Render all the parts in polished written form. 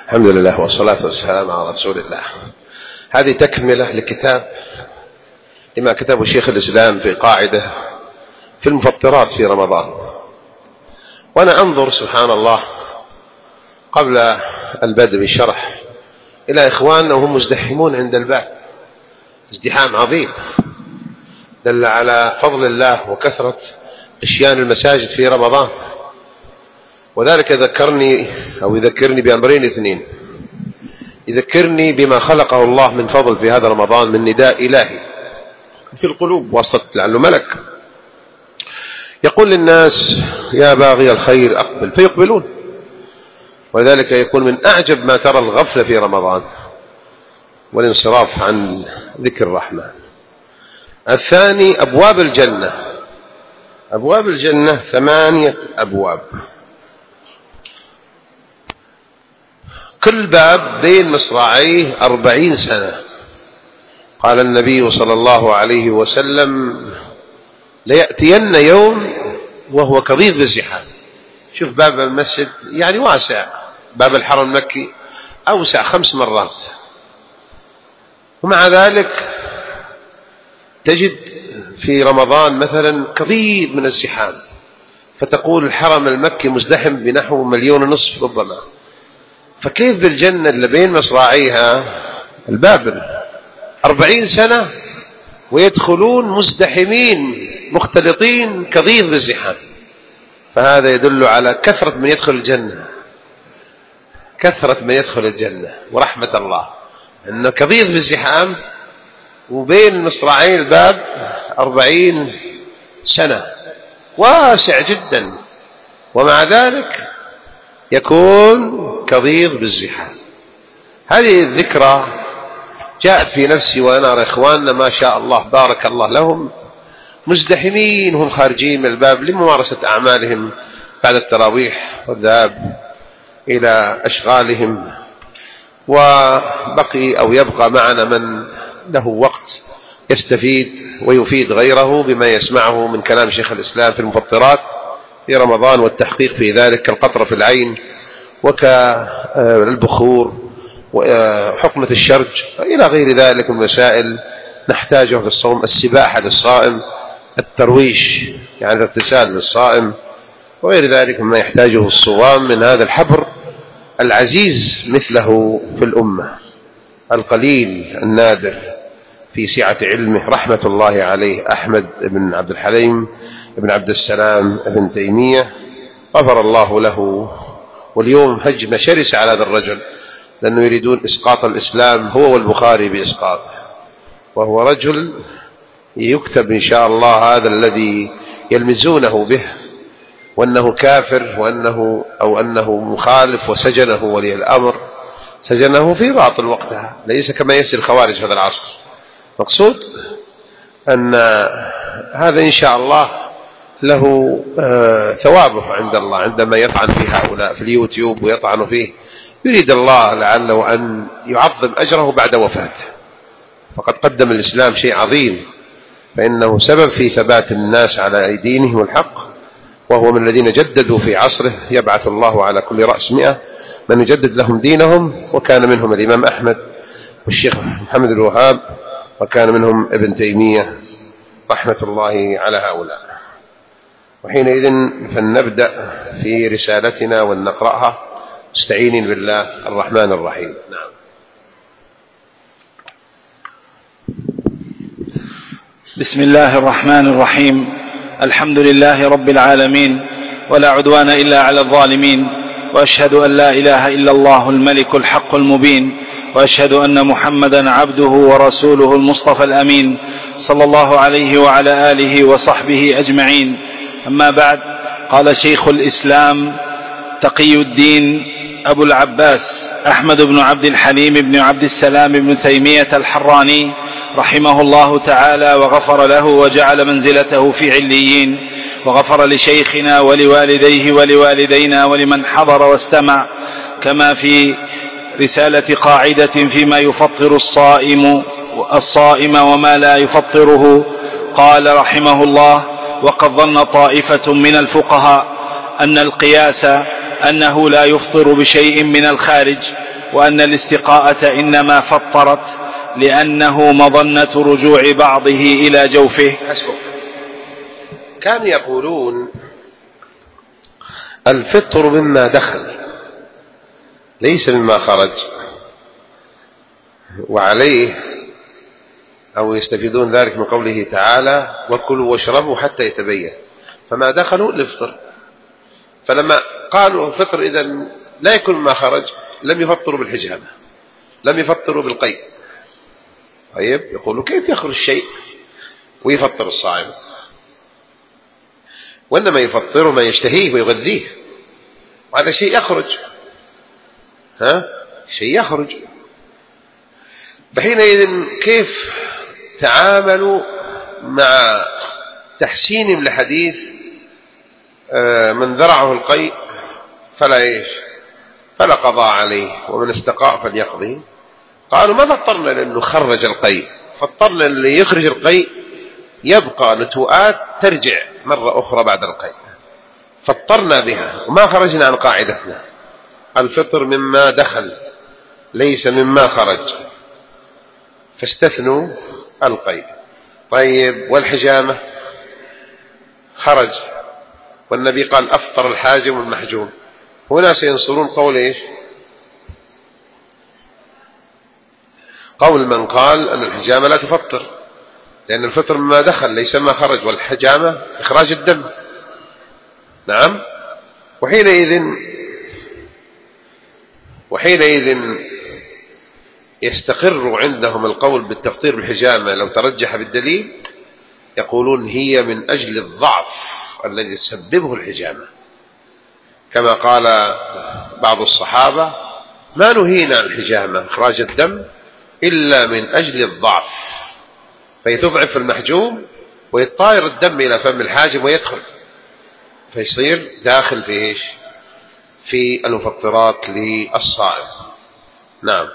الحمد لله والصلاة والسلام على رسول الله. هذه تكملة لكتاب لما كتبه شيخ الإسلام في قاعدة في المفطرات في رمضان. وأنا أنظر سبحان الله قبل البدء بالشرح إلى إخواننا وهم مزدحمون عند الباب ازدحام عظيم دل على فضل الله وكثرة إشيان المساجد في رمضان. وذلك يذكرني بأمرين اثنين. يذكرني بما خلقه الله من فضل في هذا رمضان من نداء إلهي في القلوب وسط لعله ملك يقول للناس يا باغي الخير أقبل فيقبلون. ولذلك يكون من أعجب ما ترى الغفلة في رمضان والانصراف عن ذكر الرحمن. الثاني أبواب الجنة. أبواب الجنة 8 أبواب، كل باب بين مصراعيه 40 سنة. قال النبي صلى الله عليه وسلم ليأتين يوم وهو كظيظ بالزحام. شوف باب المسجد يعني واسع، باب الحرم المكي أوسع 5 مرات، ومع ذلك تجد في رمضان مثلا كظيظ من الزحام، فتقول الحرم المكي مزدحم بنحو 1.5 مليون ربما. فكيف بالجنة اللي بين مصراعيها الباب 40 سنة ويدخلون مزدحمين مختلطين كظيظ بالزحام؟ فهذا يدل على كثرة من يدخل الجنة، كثرة من يدخل الجنة ورحمة الله، أنه كظيظ بالزحام وبين مصراعين الباب 40 سنة واسع جدا، ومع ذلك يكون كظيظ بالزحام. هذه الذكرى جاءت في نفسي وأنا أرى إخواننا ما شاء الله بارك الله لهم مزدحمين هم خارجين من الباب لممارسة أعمالهم بعد التراويح والذهاب إلى أشغالهم، وبقي أو يبقى معنا من له وقت يستفيد ويفيد غيره بما يسمعه من كلام شيخ الإسلام في المفطرات في رمضان والتحقيق في ذلك كالقطرة في العين وكالبخور وحقنة الشرج إلى غير ذلك من مسائل نحتاجه في الصوم، السباحة للصائم، الترويش يعني الاغتسال للصائم، وغير ذلك مما يحتاجه الصوام من هذا الحبر العزيز مثله في الأمة القليل النادر في سعة علمه رحمة الله عليه أحمد بن عبد الحليم بن عبد السلام بن تيمية غفر الله له. واليوم هجمة شرسة على هذا الرجل لأنه يريدون إسقاط الإسلام هو والبخاري بإسقاطه، وهو رجل يكتب إن شاء الله هذا الذي يلمزونه به وأنه كافر أنه مخالف، وسجنه ولي الأمر سجنه في باطل وقتها، ليس كما يسجن الخوارج في هذا العصر. مقصود أن هذا إن شاء الله له ثوابه عند الله عندما يطعن في هؤلاء في اليوتيوب ويطعن فيه، يريد الله لعله أن يعظم أجره بعد وفاته، فقد قدم الإسلام شيء عظيم، فإنه سبب في ثبات الناس على دينهم الحق، وهو من الذين جددوا في عصره، يبعث الله على كل رأس 100 من يجدد لهم دينهم، وكان منهم الإمام أحمد والشيخ محمد الوهاب، وكان منهم ابن تيمية رحمة الله على هؤلاء. وحينئذ فلنبدأ في رسالتنا ونقرأها مستعينين بالله الرحمن الرحيم. نعم. بسم الله الرحمن الرحيم. الحمد لله رب العالمين، ولا عدوان إلا على الظالمين، وأشهد أن لا إله إلا الله الملك الحق المبين، وأشهد أن محمدا عبده ورسوله المصطفى الأمين صلى الله عليه وعلى آله وصحبه أجمعين. أما بعد، قال شيخ الإسلام تقي الدين أبو العباس أحمد بن عبد الحليم بن عبد السلام بن تيمية الحراني رحمه الله تعالى وغفر له وجعل منزلته في عليين، وغفر لشيخنا ولوالديه ولوالدينا ولمن حضر واستمع، كما في رسالة قاعدة فيما يفطر الصائم وما لا يفطره. قال رحمه الله: وقد ظن طائفة من الفقهاء أن القياس أنه لا يفطر بشيء من الخارج، وأن الاستقاءة إنما فطرت لأنه مظنة رجوع بعضه إلى جوفه. حسبك. كانوا يقولون الفطر مما دخل ليس مما خرج، وعليه أو يستفيدون ذلك من قوله تعالى وكلوا واشربوا حتى يتبين، فما دخلوا الافطر. فلما قالوا الفطر إذن لا يكون ما خرج لم يفطروا بالحجامة، لم يفطروا بالقيء. طيب يقولوا كيف يخرج شيء ويفطر الصائم؟ وإنما يفطر ما يشتهيه ويغذيه، وهذا شيء يخرج، شيء يخرج. فحينئذ كيف تعاملوا مع تحسينهم لحديث من ذرعه القيء فلا قضاء عليه ومن استقاء فليقضي؟ قالوا ما فطرنا لأنه خرج القيء، فطرنا اللي يخرج القيء يبقى نتوءات ترجع مرة أخرى بعد القيء، فطرنا بها وما خرجنا عن قاعدتنا الفطر مما دخل ليس مما خرج، فاستثنوا القيء. طيب والحجامة خرج والنبي قال أفطر الحاجم والمحجوم، هنا سينصرون قول إيش؟ قول من قال أن الحجامة لا تفطر لأن الفطر مما دخل ليس ما خرج، والحجامة إخراج الدم. نعم. وحينئذ يستقر عندهم القول بالتفطير بالحجامة لو ترجح بالدليل، يقولون هي من أجل الضعف الذي تسببه الحجامة، كما قال بعض الصحابة ما نهينا عن الحجامة إخراج الدم إلا من أجل الضعف، فيتضعف المحجوم ويطاير الدم إلى فم الحاجم ويدخل فيصير داخل في إيش؟ في المفطرات للصائم. نعم.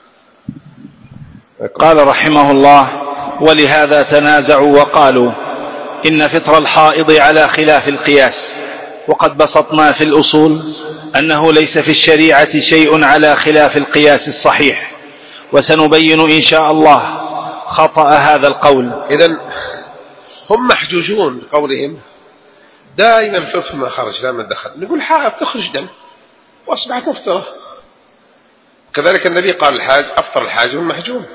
قال رحمه الله ولهذا تنازعوا وقالوا إن فطر الحائض على خلاف القياس، وقد بسطنا في الأصول أنه ليس في الشريعة شيء على خلاف القياس الصحيح، وسنبين إن شاء الله خطأ هذا القول. إذن هم محجوجون بقولهم دائما الفطر ما خرج لا من دخل، نقول حائض تخرج دم وأصبحت مفطرة، كذلك النبي قال الحاج أفطر الحاج والمحجوم،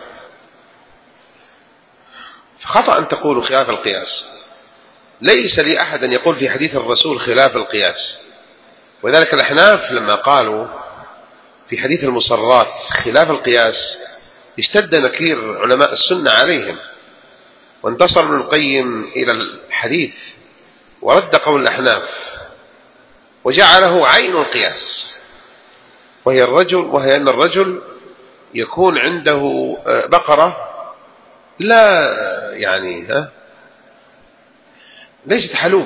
فخطأ أن تقولوا خلاف القياس. ليس لي أحد أن يقول في حديث الرسول خلاف القياس، وذلك الأحناف لما قالوا في حديث المصرات خلاف القياس اشتد نكير علماء السنة عليهم، وانتصر ابن القيم إلى الحديث ورد قول الأحناف وجعله عين القياس، وهي أن الرجل يكون عنده بقرة لا ليست حلوب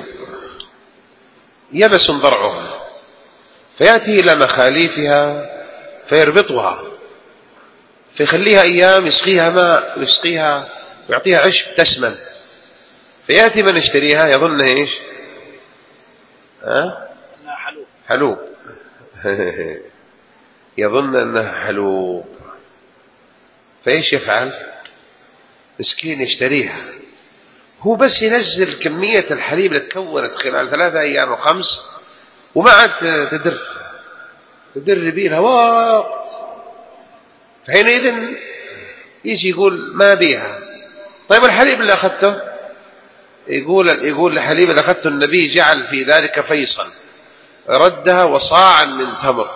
يبس ضرعها، فيأتي إلى مخاليفها فيربطها فيخليها أيام يسقيها ماء ويسقيها ويعطيها عشب تسمن، فيأتي من يشتريها يظنها إيش؟ حلوب يظن أنها حلوب، فإيش يفعل؟ مسكين يشتريها، هو بس ينزل كمية الحليب اللي تكونت خلال 3 أيام أو 5 وما عاد تدر بيها وقت، فحينئذ يجي يقول ما بيها. طيب الحليب اللي أخذته، يقول الحليب اللي أخذته النبي جعل في ذلك فيصل ردها وصاعا من تمر،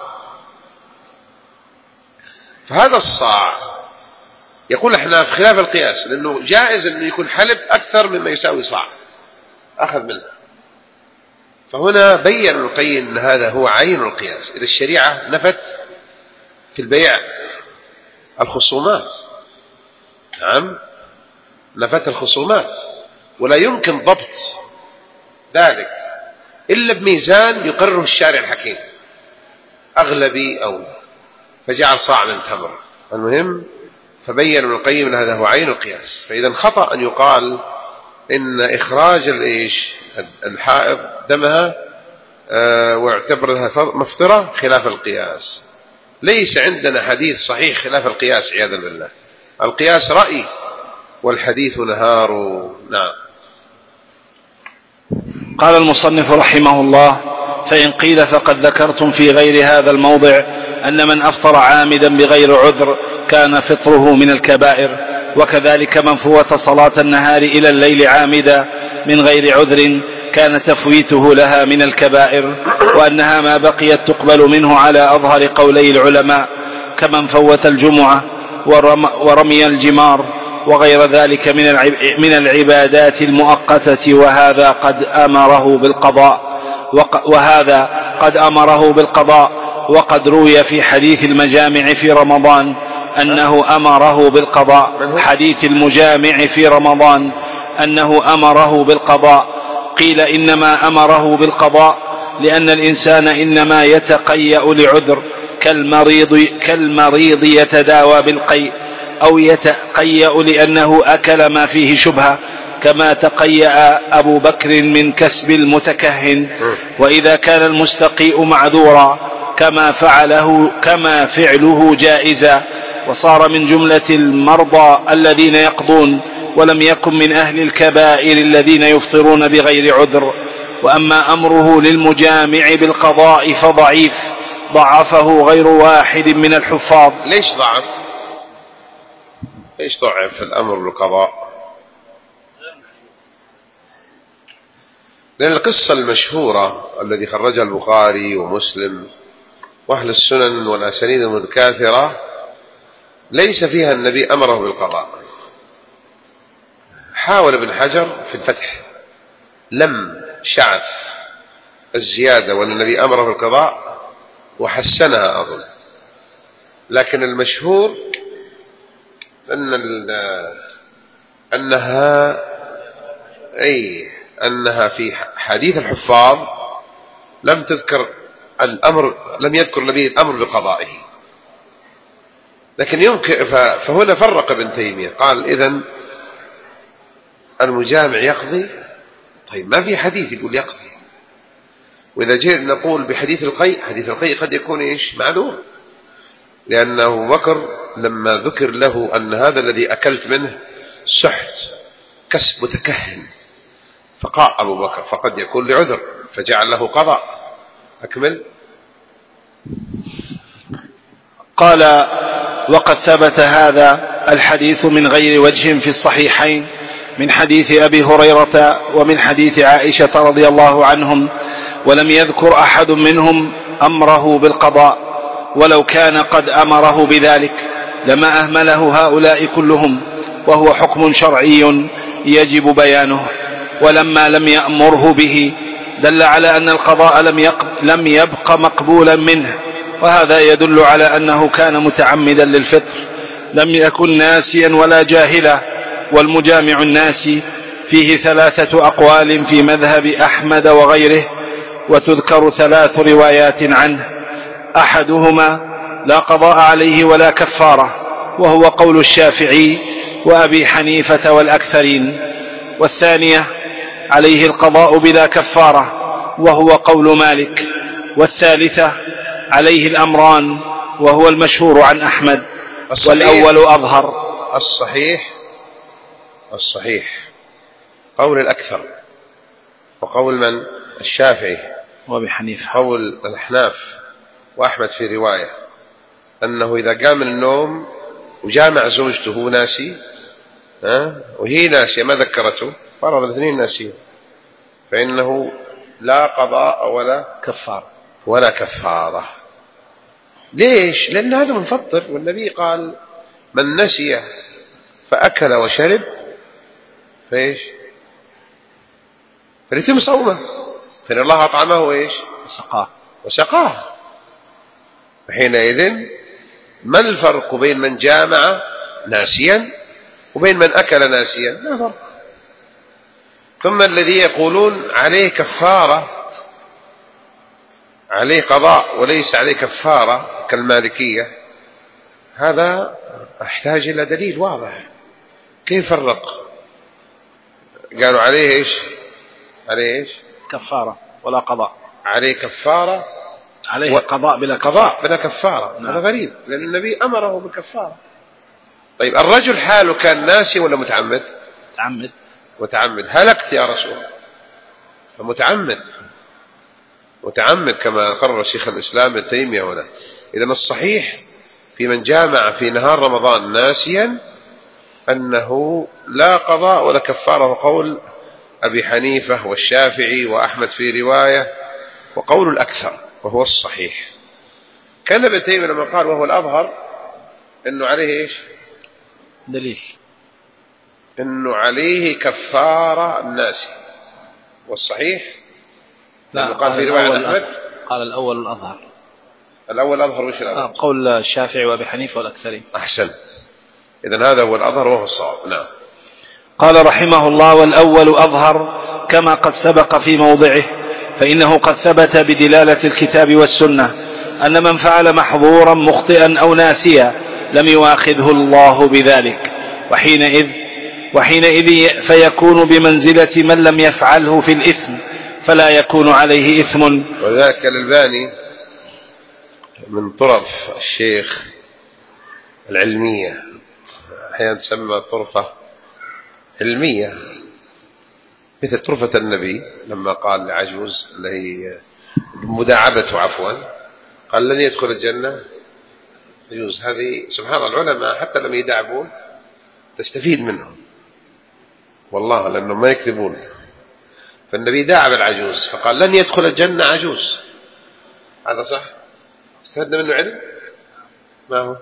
فهذا الصاع يقول احنا في خلاف القياس لأنه جائز أنه يكون حلب أكثر مما يساوي صاع أخذ منه. فهنا بين ابن القيم أن هذا هو عين القياس. إذا الشريعة نفت في البيع الخصومات، نعم نفت الخصومات، ولا يمكن ضبط ذلك إلا بميزان يقرره الشارع الحكيم أغلبي أو فجعل صاع من تمر. المهم فبين ابن القيم أن هذا هو عين القياس. فإذا خطأ أن يقال إن إخراج الحائض دمها واعتبرها مفطرة خلاف القياس. ليس عندنا حديث صحيح خلاف القياس عياذا بالله. القياس رأي والحديث نهار. نعم. قال المصنف رحمه الله: فإن قيل فقد ذكرتم في غير هذا الموضع أن من أفطر عامدا بغير عذر كان فطره من الكبائر، وكذلك من فوت صلاة النهار إلى الليل عامدا من غير عذر كان تفويته لها من الكبائر، وأنها ما بقيت تقبل منه على أظهر قولي العلماء، كمن فوت الجمعة ورمي الجمار وغير ذلك من العبادات المؤقتة، وهذا قد أمره بالقضاء. وقد روي في حديث المجامع في رمضان أنه أمره بالقضاء. حديث المجامع في رمضان أنه أمره بالقضاء. قيل إنما أمره بالقضاء لأن الإنسان إنما يتقيأ لعذر، كالمريض يتداوى بالقيء، أو يتقيأ لأنه أكل ما فيه شبهة، كما تقيأ أبو بكر من كسب المتكهن. وإذا كان المستقيء معذورا كما فعله جائزا، وصار من جملة المرضى الذين يقضون، ولم يكن من أهل الكبائر الذين يفطرون بغير عذر. وأما أمره للمجامع بالقضاء فضعيف، ضعفه غير واحد من الحفاظ. ليش ضعف الأمر بالقضاء؟ لأن القصة المشهورة التي خرجها البخاري ومسلم وأهل السنن والأسانيد المتكاثرة ليس فيها النبي أمره بالقضاء. حاول ابن حجر في الفتح لم شعث الزيادة وأن النبي أمره بالقضاء وحسنها أظن، لكن المشهور أنها في حديث الحفاظ لم يذكر النبي الأمر بقضائه. لكن يمكن فهنا فرق ابن تيمية، قال إذن المجامع يقضي. طيب ما في حديث يقول يقضي. وإذا جئنا نقول بحديث القيء، حديث القيء قد يكون معذور، لأن أبو بكر لما ذكر له أن هذا الذي أكلت منه سحت كسب متكهن فقاء أبو بكر، فقد يكون لعذر فجعل له قضاء. أكمل. قال: وقد ثبت هذا الحديث من غير وجه في الصحيحين من حديث أبي هريرة ومن حديث عائشة رضي الله عنهم، ولم يذكر أحد منهم أمره بالقضاء، ولو كان قد أمره بذلك لما أهمله هؤلاء كلهم، وهو حكم شرعي يجب بيانه. ولما لم يأمره به دل على أن القضاء لم يبق مقبولا منه، وهذا يدل على أنه كان متعمدا للفطر، لم يكن ناسيا ولا جاهلا. والمجامع الناسي فيه 3 أقوال في مذهب أحمد وغيره، وتذكر 3 روايات عنه. أحدهما لا قضاء عليه ولا كفارة، وهو قول الشافعي وأبي حنيفة والأكثرين. والثانية عليه القضاء بلا كفارة، وهو قول مالك. والثالثة عليه الأمران، وهو المشهور عن أحمد، والأول أظهر. الصحيح قول الأكثر، وقول من؟ الشافعي وأبي حنيفة. قول الأحناف وأحمد في رواية أنه إذا قام من النوم وجامع زوجته هو ناسي وهي ناسية ما ذكرته، فرض الاثنين ناسيين، فإنه لا قضاء ولا كفارة. ليش؟ لأن هذا منفطر، والنبي قال من نسي فأكل وشرب فإيش؟ فليتم صومه، فإن الله أطعمه وإيش؟ وسقاه. فحينئذ ما الفرق بين من جامع ناسيا وبين من أكل ناسيا؟ لا فرق. ثم الذي يقولون عليه كفارة، عليه قضاء وليس عليه كفارة كالمالكية، هذا أحتاج إلى دليل واضح. كيف فرق؟ قالوا عليه إيش؟ كفارة ولا قضاء. عليه كفارة عليه قضاء بلا كفارة. قضاء بلا كفارة. هذا غريب لأن النبي أمره بالكفارة. طيب الرجل حاله كان ناسي ولا متعمد؟ متعمد. هلكت يا رسول الله، متعمد كما قرر شيخ الإسلام ابن تيمية هنا. إذن الصحيح في من جامع في نهار رمضان ناسيا أنه لا قضاء ولا كفارة، وقول أبي حنيفة والشافعي وأحمد في رواية، وقول الأكثر وهو الصحيح. كان ابن تيمية لما قال وهو الأظهر أنه عليه إيش؟ دليل أنه عليه كفارة الناس، والصحيح لا، قال في رواية عن أحمد قال الأول الأظهر. الأول الأظهر وش الأظهر؟ قول الشافعي وأبي حنيفة والأكثرين. أحسن، إذن هذا هو الأظهر وهو الصواب. نعم. قال رحمه الله: والأول أظهر كما قد سبق في موضعه، فإنه قد ثبت بدلالة الكتاب والسنة أن من فعل محظورا مخطئا أو ناسيا لم يؤاخذه الله بذلك، وحينئذ فيكون بمنزلة من لم يفعله في الإثم، فلا يكون عليه إثم. وذلك الألباني من طرف الشيخ العلمية، أحيانا تسمى طرفة علمية، مثل طرفة النبي لما قال لعجوز اللي هي مداعبته عفوا، قال لن يدخل الجنة عجوز. هذه سبحان الله العلماء حتى لما يداعبون تستفيد منهم والله، لأنهم ما يكذبون. فالنبي داعب العجوز فقال لن يدخل الجنة عجوز، هذا صح؟ استفدنا منه علم. ما هو؟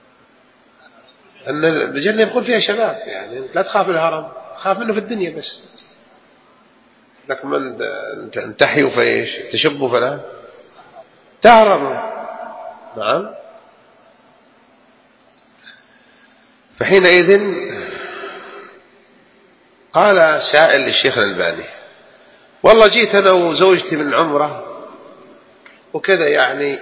أن الجنة يقول فيها شباب، يعني لا تخاف الهرم، خاف منه في الدنيا بس، لكن من تحيوا فإيش تشبوا فلا تهرموا. نعم. فحينئذ قال سائل للشيخ الألباني: والله جيت أنا وزوجتي من عمره وكذا، يعني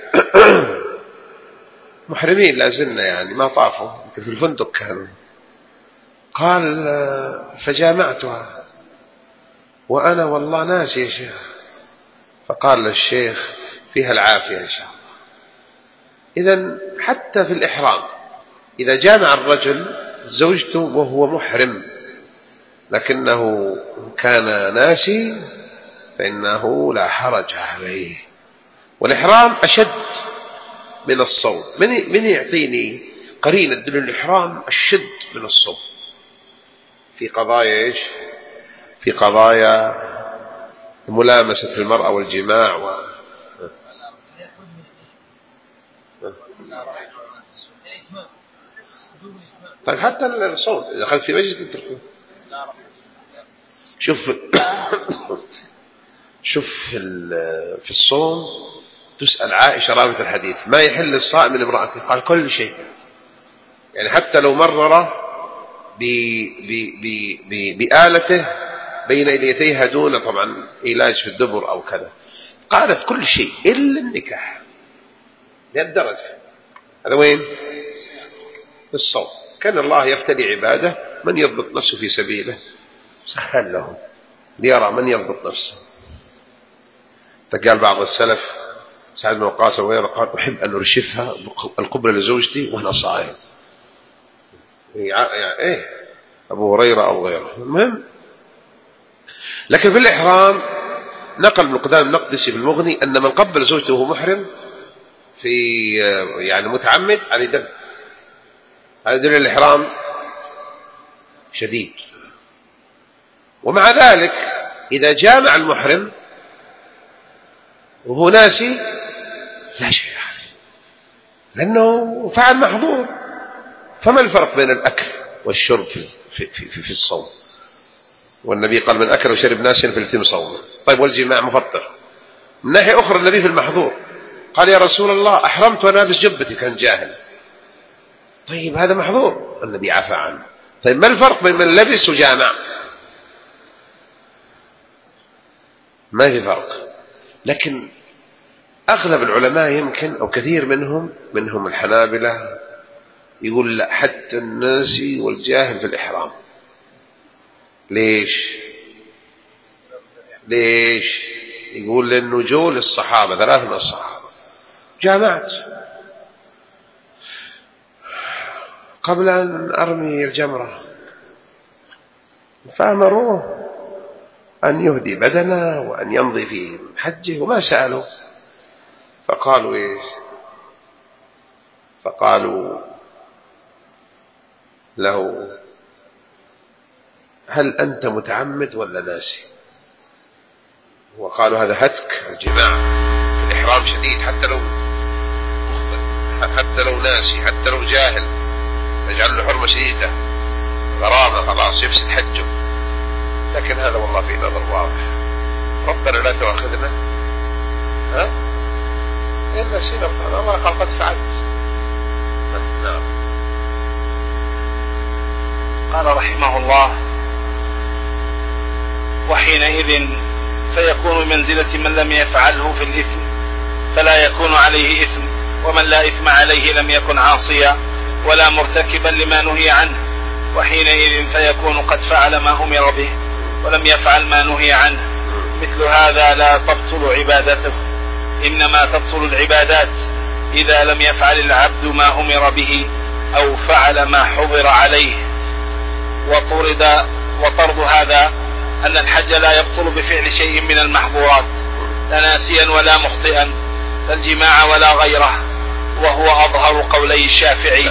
محرمين لازلنا، يعني ما طافوا في الفندق كانوا. قال: فجامعتها وأنا والله ناسي يا شيخ. فقال للشيخ: فيها العافية إن شاء الله. إذن حتى في الإحرام إذا جامع الرجل زوجته وهو محرم لكنه كان ناسي فإنه لا حرج عليه. والإحرام أشد من الصوم. من يعطيني قرينة تدل الإحرام أشد من الصوم في قضايا إيش؟ في قضايا ملامسة المرأة والجماع طيب حتى الصوم إذا دخلت في مجلس تتركه. شوف في الصوم تسأل عائشة راوية الحديث: ما يحل الصائم من امرأته؟ قال: كل شيء، يعني حتى لو مرر بآلته بين إليتيها دون طبعا علاج في الدبر أو كذا. قالت: كل شيء إلا النكاح. لهالدرجة. هذا وين؟ في الصوم. كان الله يفتدي عباده من يضبط نفسه في سبيله سهل لهم ليرى من يضبط نفسه. فقال بعض السلف سعد بن وقاص وغيره قال: أحب أن أرشفها القبلة لزوجتي وأنا صائم. يعني إيه أبو هريرة أو غيره. المهم، لكن في الإحرام نقل ابن قدامة المقدسي في المغني أن من قبل زوجته وهو محرم في يعني متعمد عليه دم. هذا دليل الإحرام شديد. ومع ذلك إذا جامع المحرم وهو ناسي لا شيء عليه لأنه فعل محظور. فما الفرق بين الأكل والشرب في الصوم؟ والنبي قال: من أكل وشرب ناسيا فليتم صومه. طيب والجماع مفطر. من ناحية أخرى النبي في المحظور قال: يا رسول الله أحرمت وأنا لابس جبتي، كان جاهل. طيب هذا محظور، النبي عفى عنه. طيب ما الفرق بين من لبس وجامع؟ ما في فرق. لكن أغلب العلماء يمكن أو كثير منهم الحنابلة يقول: لا، حتى الناسي والجاهل في الإحرام. ليش؟ يقول: لأنه جو للصحابة 3 من الصحابة جامعت قبل أن أرمي الجمرة، فأمروه أن يهدي بدنه وأن يمضي في حجه، وما سألوا. فقالوا إيش؟ فقالوا له: هل أنت متعمد ولا ناسي؟ وقالوا: هذا هتك الجماع، الإحرام شديد، حتى لو مخطئ، حتى لو ناسي، حتى لو جاهل، نجعل له حرمة شديدة، غرامة، خلاص يفسد حجه. لكن هذا والله في نظر واضح. ربنا لا تؤاخذنا إن نسينا، الله قال قد فعلت. نعم. قال رحمه الله: وحينئذ فيكون منزلة من لم يفعله في الإثم، فلا يكون عليه إثم، ومن لا إثم عليه لم يكن عاصيا ولا مرتكبا لما نهي عنه. وحينئذ فيكون قد فعل ما أمر به ولم يفعل ما نهي عنه. مثل هذا لا تبطل عبادته، إنما تبطل العبادات إذا لم يفعل العبد ما أمر به أو فعل ما حضر عليه. وطرد هذا أن الحج لا يبطل بفعل شيء من المحظورات، لا ناسيا ولا مخطئا، لا الجماع ولا غيره، وهو أظهر قولي الشافعي.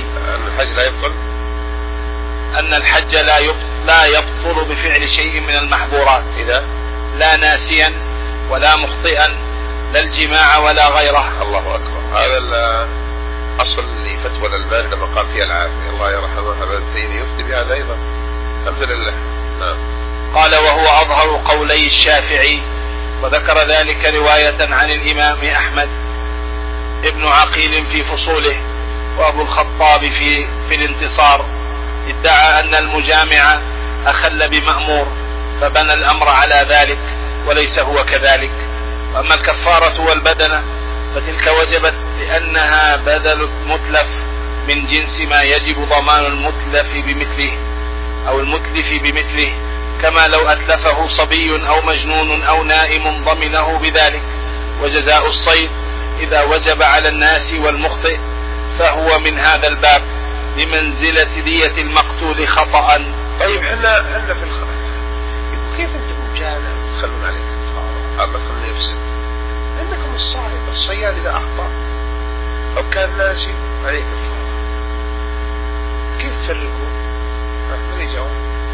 أن الحج لا يبطل بفعل شيء من المحظورات، إذا لا ناسيا ولا مخطئا، لا الجماع ولا غيره. الله أكبر. هذا أصل لفتوى الألباني لما قال فيها العافية، الله يرحمه، ابن تيمية يفتي بهذا أيضا. الحمد لله. نعم. قال: وهو أظهر قولي الشافعي. وذكر ذلك رواية عن الإمام أحمد ابن عقيل في فصوله، وأبو الخطاب في الانتصار، ادعى أن المجامع أخل بمأمور، فبنى الأمر على ذلك، وليس هو كذلك. وأما الكفارة والبدنة فتلك وجبت لأنها بدل متلف من جنس ما يجب ضمان المتلف بمثله أو المتلف بمثله، كما لو أتلفه صبي أو مجنون أو نائم ضمنه بذلك. وجزاء الصيد إذا وجب على الناس والمخطئ فهو من هذا الباب بمنزلة دية المقتول خطأ. طيب احنا في الخطأ، كيف انتم جانا تخلون عليك الكفارة؟ الله خلنا يفسد. انكم الصياد اذا اخطأ او كان ناسي عليك الكفارة، كيف تفرقوا؟ من يجاوب؟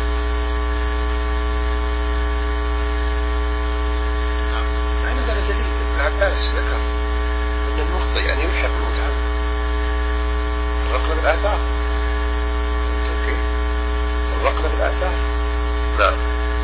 عندنا دليل. ابن عباس ذكر ان المخطئ يعني يلحق المتعب الرقم الآثار. كيف؟ الرقم الآثار. نعم.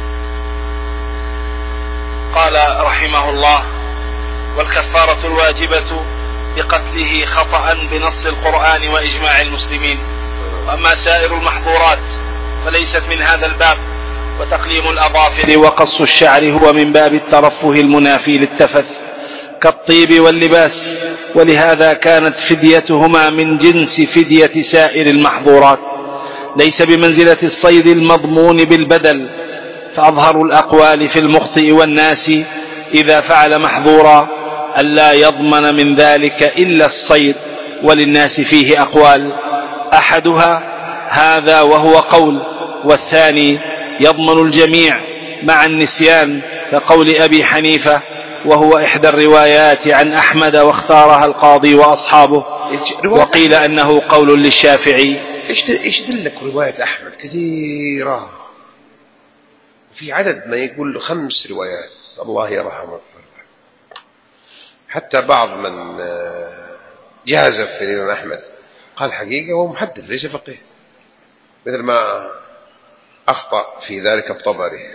قال رحمه الله: والكفارة الواجبة بقتله خطأ بنص القرآن وإجماع المسلمين. وأما سائر المحظورات فليست من هذا الباب. وتقليم الأظافر وقص الشعر هو من باب الترفه المنافي للتفث كالطيب واللباس، ولهذا كانت فديتهما من جنس فدية سائر المحظورات، ليس بمنزلة الصيد المضمون بالبدل. فأظهر الأقوال في المخطئ والناس إذا فعل محظورا ألا يضمن من ذلك إلا الصيد، وللناس فيه أقوال، أحدها هذا وهو قول، والثاني يضمن الجميع مع النسيان كقول أبي حنيفة، وهو إحدى الروايات عن أحمد واختارها القاضي وأصحابه، وقيل أنه قول للشافعي. إيش دلك رواية أحمد كثيرة، في عدد ما يقول 5 روايات، الله يرحمه. حتى بعض من جازف في الإمام أحمد قال حقيقة هو محدث ليس فقيه، مثل ما أخطأ في ذلك الطبري.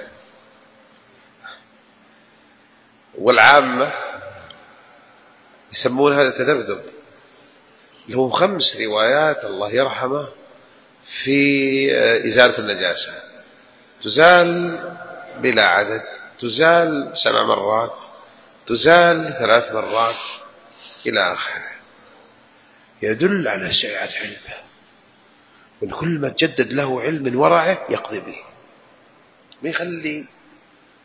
والعامة يسمون هذا تذبذب. له 5 روايات الله يرحمه في إزالة النجاسة، تزال بلا عدد، تزال 7 مرات، تزال 3 مرات إلى آخره. يدل على سعة علمه، وكل ما تجدد له علم من ورعه يقضي به، ما يخلي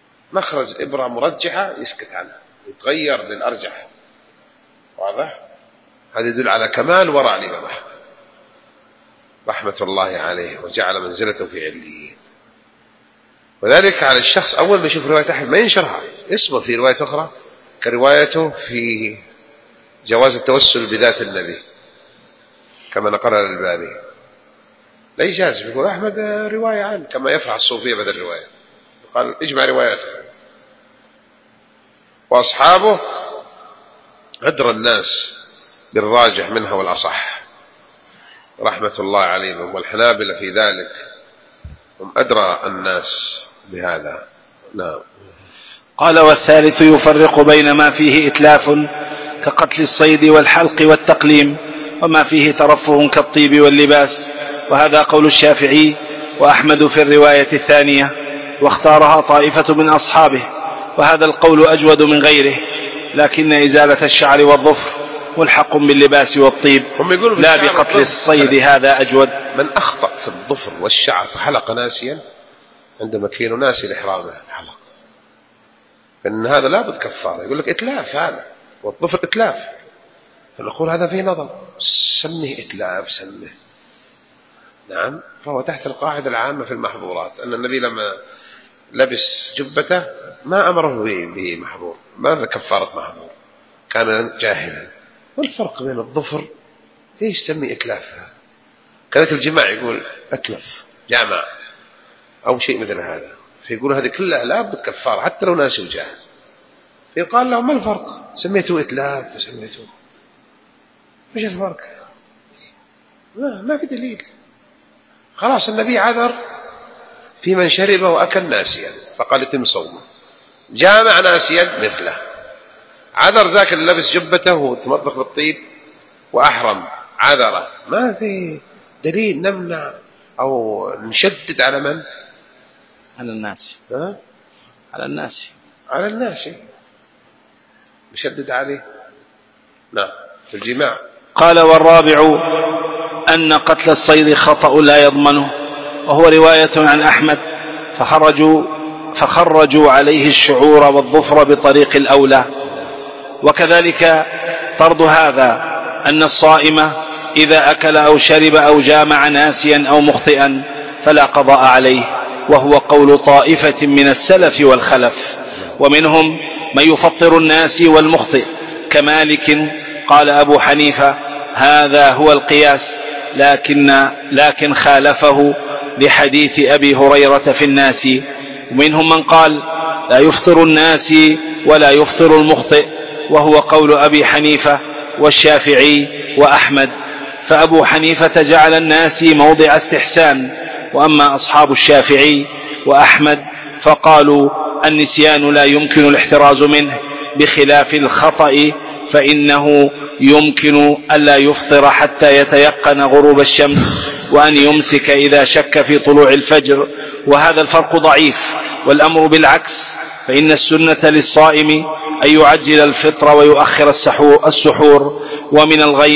مخرج إبرة مرجحة يسكت عنها، يتغير للأرجح. واضح؟ هذا يدل على كمال ورع الإمام أحمد رحمة الله عليه، وجعل منزلته في عليين. وذلك على الشخص أول ما يشوف رواية أحمد ما ينشرها، يصبر في رواية أخرى كروايته في جواز التوسل بذات النبي كما نقل الألباني، لا يجاز، يقول أحمد رواية عنه، كما يفعل الصوفية بدل الرواية، قال اجمع رواياته. وأصحابه أدرى الناس بالراجح منها والأصح رحمة الله عليهم، والحنابلة في ذلك هم أدرى الناس بهذا. نعم. قال: والثالث يفرق بين ما فيه إتلاف كقتل الصيد والحلق والتقليم وما فيه ترفه كالطيب واللباس، وهذا قول الشافعي وأحمد في الرواية الثانية، واختارها طائفة من أصحابه، وهذا القول أجود من غيره، لكن إزالة الشعر والظفر ملحق باللباس والطيب لا بقتل الصيد، هذا أجود. من أخطأ في الظفر والشعر فحلق ناسيا عندما كان ناسي لإحرامه حلق، فإن هذا لا بد كفارة. يقول لك إتلاف هذا، والظفر إتلاف، فنقول هذا فيه نظر، سميه إتلاف سميه. نعم، فهو تحت القاعدة العامة في المحظورات، أن النبي لما لبس جبته ما أمره به محظور، ماذا كفارة محظور، كان جاهلا. والفرق بين الظفر إيش سمي إتلاف؟ كذلك الجماع يقول أتلف جامع أو شيء مثل هذا، فيقول هذه كلها لا بد كفارة حتى لو ناسي وجاهل. فيقال له ما الفرق؟ سميته إتلاف وسميته، مش الفرق؟ ما في دليل. خلاص النبي عذر في من شرب وأكل ناسيا فقال يتم صومه، جامع ناسيا مثله، عذر ذاك اللي لبس جبته وتمضغ بالطيب وأحرم عذره، ما في دليل نمنع أو نشدد على من؟ على الناس. على الناس نشدد عليه. نعم، في الجماع. قال: والرابع أن قتل الصيد خطأ لا يضمنه، وهو رواية عن أحمد، فخرجوا عليه الشعور والظفر بطريق الأولى. وكذلك طرد هذا أن الصائم إذا أكل أو شرب أو جامع ناسيا أو مخطئا فلا قضاء عليه، وهو قول طائفة من السلف والخلف، ومنهم من يفطر الناسي والمخطئ كمالك. قال أبو حنيفة: هذا هو القياس، لكن خالفه لحديث أبي هريرة في الناس. ومنهم من قال: لا يفطر الناسي ولا يفطر المخطئ، وهو قول أبي حنيفة والشافعي وأحمد. فأبو حنيفة جعل الناسي موضع استحسان، وأما أصحاب الشافعي وأحمد فقالوا النسيان لا يمكن الاحتراز منه، بخلاف الخطأ فإنه يمكن ألا يفطر حتى يتيقن غروب الشمس، وأن يمسك إذا شك في طلوع الفجر، وهذا الفرق ضعيف. والأمر بالعكس، فإن السنة للصائم أن يعجل الفطر ويؤخر السحور، ومع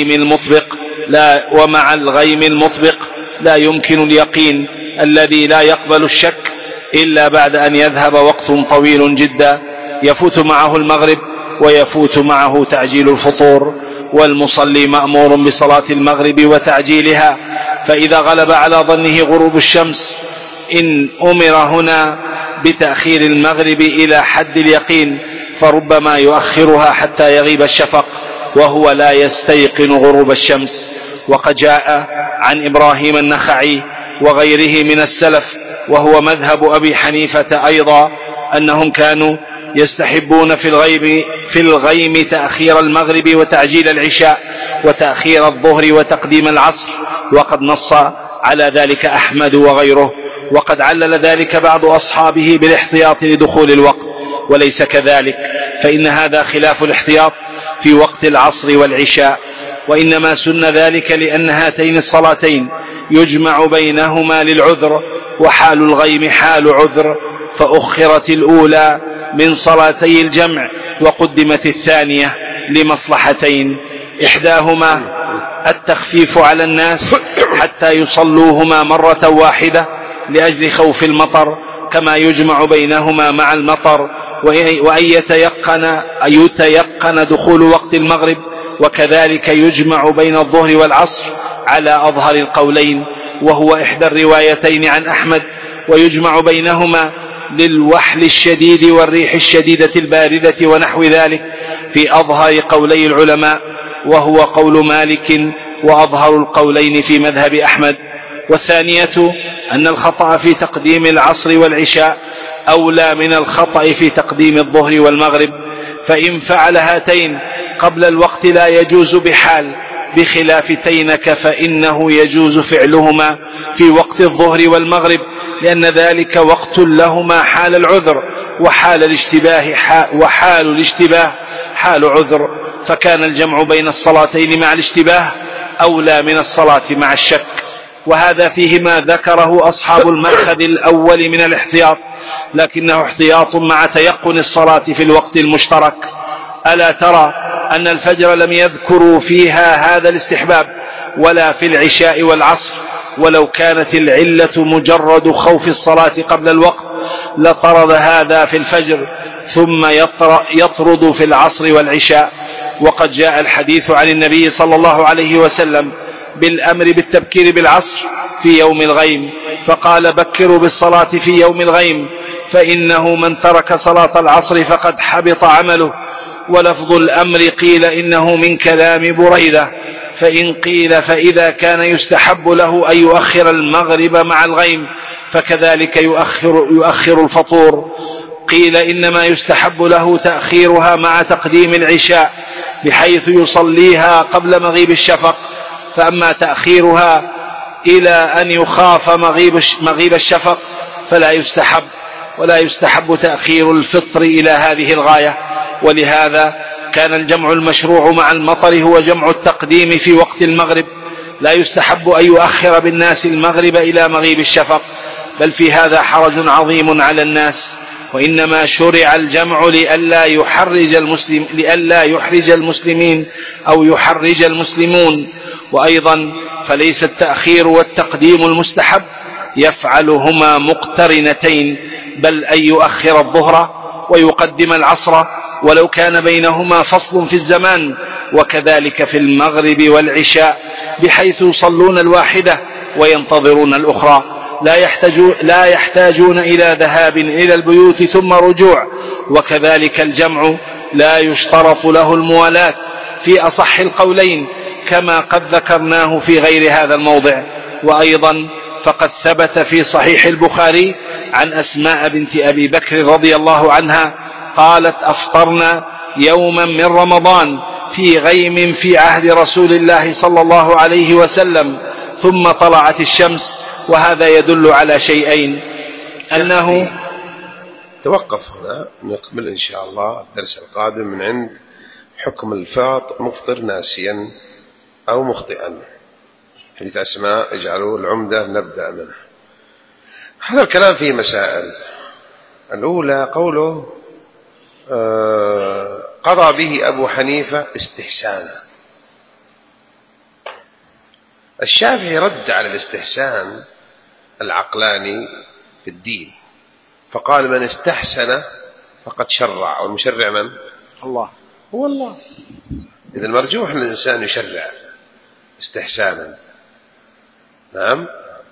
الغيم المطبق لا يمكن اليقين الذي لا يقبل الشك إلا بعد أن يذهب وقت طويل جدا يفوت معه المغرب ويفوت معه تعجيل الفطور. والمصلي مأمور بصلاة المغرب وتعجيلها، فإذا غلب على ظنه غروب الشمس إن أمر هنا بتأخير المغرب إلى حد اليقين، فربما يؤخرها حتى يغيب الشفق وهو لا يستيقن غروب الشمس. وقد جاء عن إبراهيم النخعي وغيره من السلف، وهو مذهب أبي حنيفة أيضا، أنهم كانوا يستحبون في الغيم تأخير المغرب وتعجيل العشاء، وتأخير الظهر وتقديم العصر، وقد نص على ذلك أحمد وغيره. وقد علل ذلك بعض أصحابه بالاحتياط لدخول الوقت، وليس كذلك، فإن هذا خلاف الاحتياط في وقت العصر والعشاء، وإنما سن ذلك لأن هاتين الصلاتين يجمع بينهما للعذر، وحال الغيم حال عذر، فأخرت الأولى من صلاتي الجمع وقدمت الثانية لمصلحتين، إحداهما التخفيف على الناس حتى يصلوهما مرة واحدة لأجل خوف المطر، كما يجمع بينهما مع المطر، وأن يتيقن دخول وقت المغرب وكذلك يجمع بين الظهر والعصر على أظهر القولين، وهو إحدى الروايتين عن أحمد، ويجمع بينهما للوحل الشديد والريح الشديدة الباردة ونحو ذلك في أظهر قولي العلماء، وهو قول مالك وأظهر القولين في مذهب أحمد. والثانية أن الخطأ في تقديم العصر والعشاء أولى من الخطأ في تقديم الظهر والمغرب، فإن فعل هاتين قبل الوقت لا يجوز بحال، بخلاف تينك فإنه يجوز فعلهما في وقت الظهر والمغرب، لأن ذلك وقت لهما حال العذر، وحال الاشتباه حال عذر، فكان الجمع بين الصلاتين مع الاشتباه أولى من الصلاة مع الشك. وهذا فيه ما ذكره أصحاب المأخذ الأول من الاحتياط، لكنه احتياط مع تيقن الصلاة في الوقت المشترك. ألا ترى أن الفجر لم يذكروا فيها هذا الاستحباب ولا في العشاء والعصر، ولو كانت العلة مجرد خوف الصلاة قبل الوقت لطرد هذا في الفجر ثم يطرد في العصر والعشاء. وقد جاء الحديث عن النبي صلى الله عليه وسلم بالأمر بالتبكير بالعصر في يوم الغيم، فقال: بكروا بالصلاة في يوم الغيم، فإنه من ترك صلاة العصر فقد حبط عمله. ولفظ الأمر قيل إنه من كلام بريدة، فإن قيل فإذا كان يستحب له أن يؤخر المغرب مع الغيم فكذلك يؤخر الفطور. قيل إنما يستحب له تأخيرها مع تقديم العشاء بحيث يصليها قبل مغيب الشفق، فأما تأخيرها إلى أن يخاف مغيب الشفق فلا يستحب، ولا يستحب تأخير الفطر إلى هذه الغاية. ولهذا كان الجمع المشروع مع المطر هو جمع التقديم في وقت المغرب، لا يستحب أن يؤخر بالناس المغرب إلى مغيب الشفق، بل في هذا حرج عظيم على الناس، وإنما شرع الجمع لئلا يحرج المسلمين أو يحرج المسلمون. وأيضا فليس التأخير والتقديم المستحب يفعلهما مقترنتين، بل أن يؤخر الظهر ويقدم العصر ولو كان بينهما فصل في الزمان، وكذلك في المغرب والعشاء، بحيث يصلون الواحدة وينتظرون الأخرى، لا يحتاجون إلى ذهاب إلى البيوت ثم رجوع. وكذلك الجمع لا يشترط له الموالاة في أصح القولين، كما قد ذكرناه في غير هذا الموضع. وأيضا فقد ثبت في صحيح البخاري عن أسماء بنت أبي بكر رضي الله عنها قالت: أفطرنا يوما من رمضان في غيم في عهد رسول الله صلى الله عليه وسلم، ثم طلعت الشمس. وهذا يدل على شيئين: أنه توقف هنا، نكمل إن شاء الله الدرس القادم من عند حكم المفطر ناسيا أو مخطئا. حديث أسماء اجعلوا العمدة نبدأ منه. هذا الكلام فيه مسائل. الأولى قوله قضى به أبو حنيفة استحسانا. الشافعي رد على الاستحسان العقلاني في الدين، فقال: من استحسن فقد شرع، والمشرع من؟ الله، هو الله. إذا المرجوح أن الإنسان يشرع استحسانا. نعم،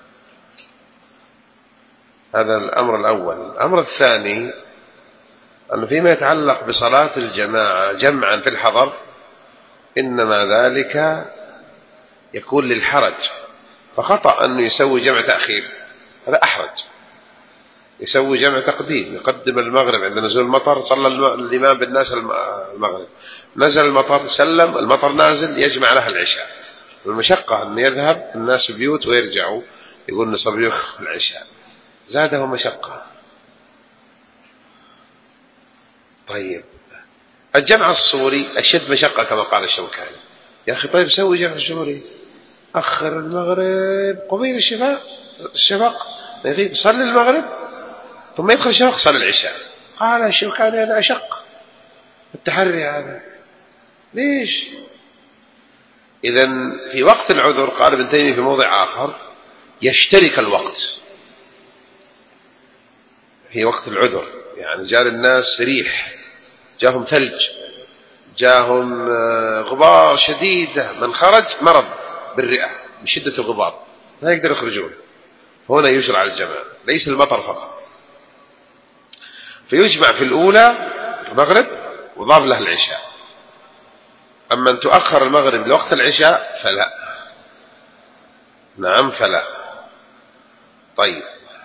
هذا الأمر الأول. الأمر الثاني أنه فيما يتعلق بصلاة الجماعة جمعا في الحضر، إنما ذلك يكون للحرج، فخطأ أنه يسوي جمع تأخير، هذا أحرج. يسوي جمع تقديم، يقدم المغرب عند نزول المطر، صلى الإمام بالناس المغرب، نزل المطر سلم، المطر نازل، يجمع لها العشاء. والمشقة أن يذهب الناس بيوت ويرجعوا يقول نصلي العشاء، زاده مشقة. طيب الجمع الصوري أشد مشقة كما قال الشوكاني. يا أخي طيب سوي جمع صوري، أخر المغرب قبيل الشفق يغيب، صلي المغرب ثم يدخل الشفق صلي العشاء. قال الشوكاني هذا أشق التحري هذا، ليش؟ إذن في وقت العذر قال ابن تيمية في موضع آخر يشترك الوقت في وقت العذر، يعني جاء الناس ريح، جاءهم ثلج، جاهم غبار شديد، من خرج مرض بالرئة من شدة الغبار لا يقدر يخرجون، هنا يشرع الجمع ليس المطر فقط. فيجمع في الأولى المغرب وضاف له العشاء. أما أن تؤخر المغرب لوقت العشاء فلا. نعم فلا. طيب،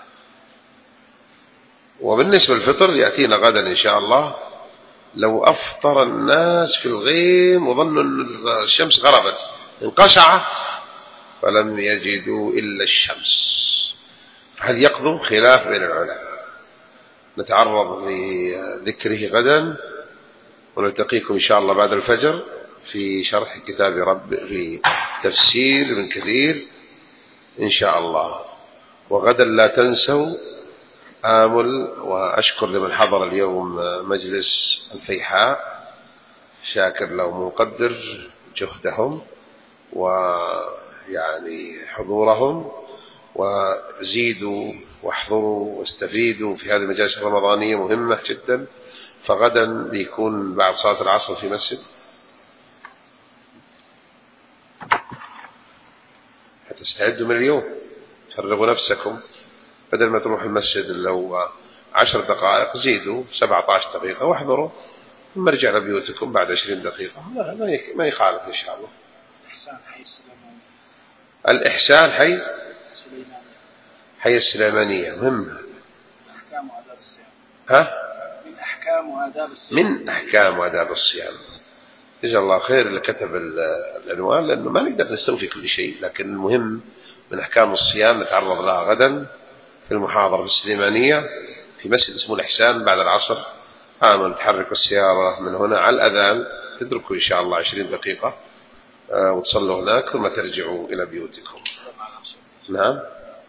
وبالنسبة للفطر يأتينا غدا إن شاء الله. لو أفطر الناس في الغيم وظنوا أن الشمس غربت انقشع فلم يجدوا إلا الشمس، فهل يقضوا؟ خلاف بين العلماء، نتعرض لذكره غدا، ونلتقيكم إن شاء الله بعد الفجر في شرح كتاب رب في تفسير ابن كثير إن شاء الله. وغدا لا تنسوا آمل وأشكر لمن حضر اليوم مجلس الفيحاء، شاكر لهم ومقدر جهدهم ويعني حضورهم، وزيدوا واحضروا واستفيدوا في هذه المجالس الرمضانية مهمة جدا. فغدا بيكون بعد صلاة العصر في مسجد، هتستعدوا من اليوم، فرغوا نفسكم، بدل ما تروح المسجد اللي هو 10 دقائق زيدوا 17 دقيقة واحضروا، ثم ارجع لبيوتكم بعد 20 دقيقة، ما يخالف إن شاء الله. الإحسان حي السليمانية مهمة. من أحكام وآداب الصيام. جزا الله خير اللي كتب العنوان، لأنه ما نقدر نستوفي كل شيء، لكن المهم من أحكام الصيام نتعرض لها غدا في المحاضرة في السليمانية في مسجد اسمه الإحسان بعد العصر. آمن تحركوا السيارة من هنا على الأذان، تدركوا إن شاء الله 20 دقيقة وتصلوا هناك ثم ترجعوا إلى بيوتكم. نعم.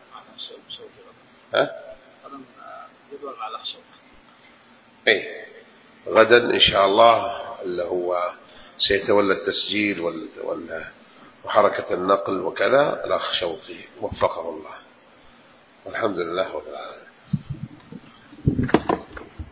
إيه غدا إن شاء الله اللي هو سيتولى التسجيل وحركة النقل وكذا الأخ شوقي وفقه الله، والحمد لله رب العالمين.